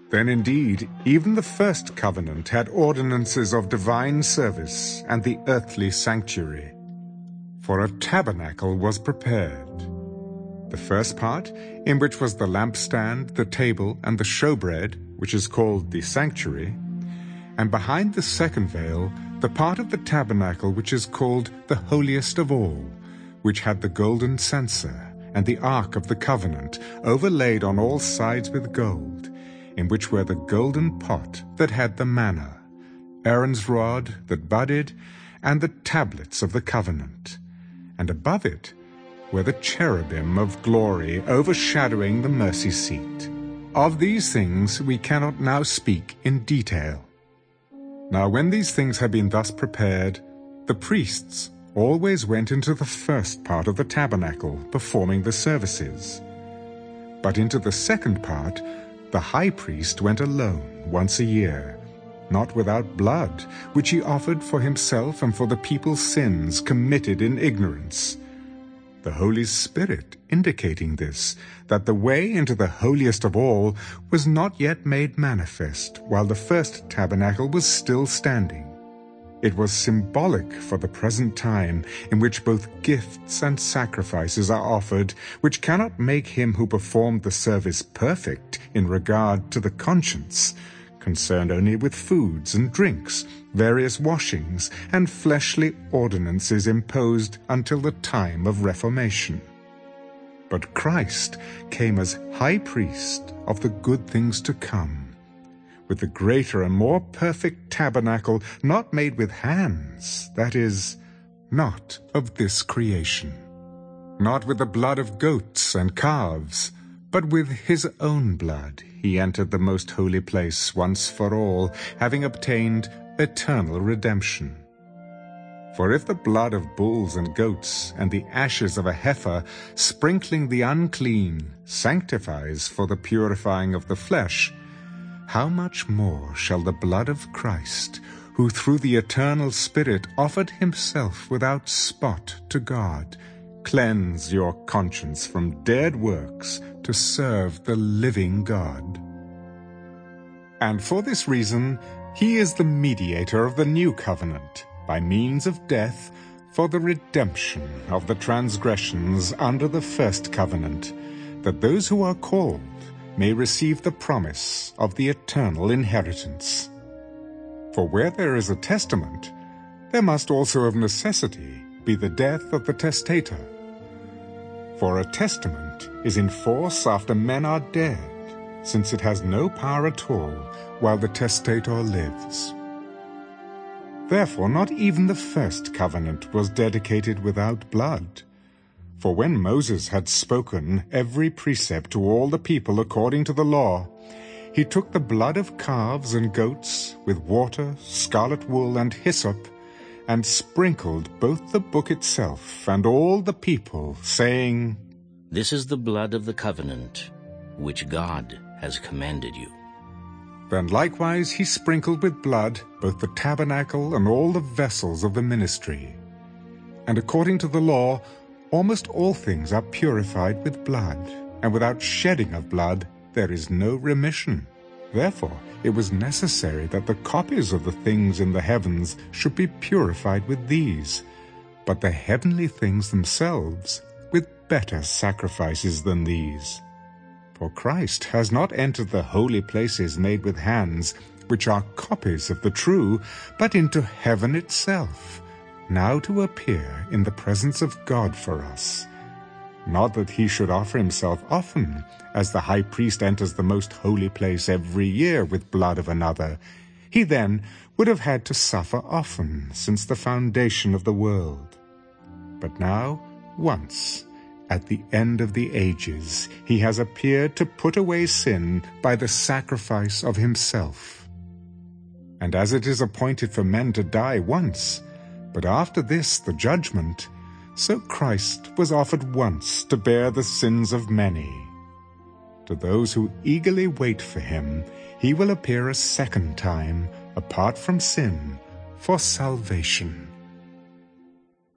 Then indeed, even the first covenant had ordinances of divine service and the earthly sanctuary. For a tabernacle was prepared. The first part, in which was the lampstand, the table, and the showbread, which is called the sanctuary, and behind the second veil, the part of the tabernacle which is called the holiest of all, which had the golden censer, and the ark of the covenant, overlaid on all sides with gold, in which were the golden pot that had the manna, Aaron's rod that budded, and the tablets of the covenant. And above it were the cherubim of glory overshadowing the mercy seat. Of these things we cannot now speak in detail. Now when these things had been thus prepared, the priests always went into the first part of the tabernacle, performing the services. But into the second part the high priest went alone once a year, not without blood, which he offered for himself and for the people's sins committed in ignorance. The Holy Spirit indicating this, that the way into the holiest of all was not yet made manifest, while the first tabernacle was still standing. It was symbolic for the present time, in which both gifts and sacrifices are offered, which cannot make him who performed the service perfect in regard to the conscience, concerned only with foods and drinks, various washings, and fleshly ordinances imposed until the time of Reformation. But Christ came as high priest of the good things to come, with the greater and more perfect tabernacle, not made with hands, that is, not of this creation. Not with the blood of goats and calves, but with his own blood he entered the most holy place once for all, having obtained eternal redemption. For if the blood of bulls and goats and the ashes of a heifer, sprinkling the unclean, sanctifies for the purifying of the flesh, how much more shall the blood of Christ, who through the eternal Spirit offered himself without spot to God, cleanse your conscience from dead works to serve the living God? And for this reason he is the mediator of the new covenant, by means of death, for the redemption of the transgressions under the first covenant, that those who are called may receive the promise of the eternal inheritance. For where there is a testament, there must also of necessity be the death of the testator. For a testament is in force after men are dead, since it has no power at all while the testator lives. Therefore not even the first covenant was dedicated without blood. For when Moses had spoken every precept to all the people according to the law, he took the blood of calves and goats with water, scarlet wool, and hyssop, and sprinkled both the book itself and all the people, saying, "This is the blood of the covenant, which God has commanded you." Then likewise he sprinkled with blood both the tabernacle and all the vessels of the ministry. And according to the law, almost all things are purified with blood, and without shedding of blood there is no remission. Therefore it was necessary that the copies of the things in the heavens should be purified with these, but the heavenly things themselves with better sacrifices than these. For Christ has not entered the holy places made with hands, which are copies of the true, but into heaven itself, now to appear in the presence of God for us. Not that he should offer himself often, as the high priest enters the most holy place every year with blood of another. He then would have had to suffer often since the foundation of the world. But now, once, at the end of the ages, he has appeared to put away sin by the sacrifice of himself. And as it is appointed for men to die once, but after this the judgment, so Christ was offered once to bear the sins of many. To those who eagerly wait for him, he will appear a second time, apart from sin, for salvation.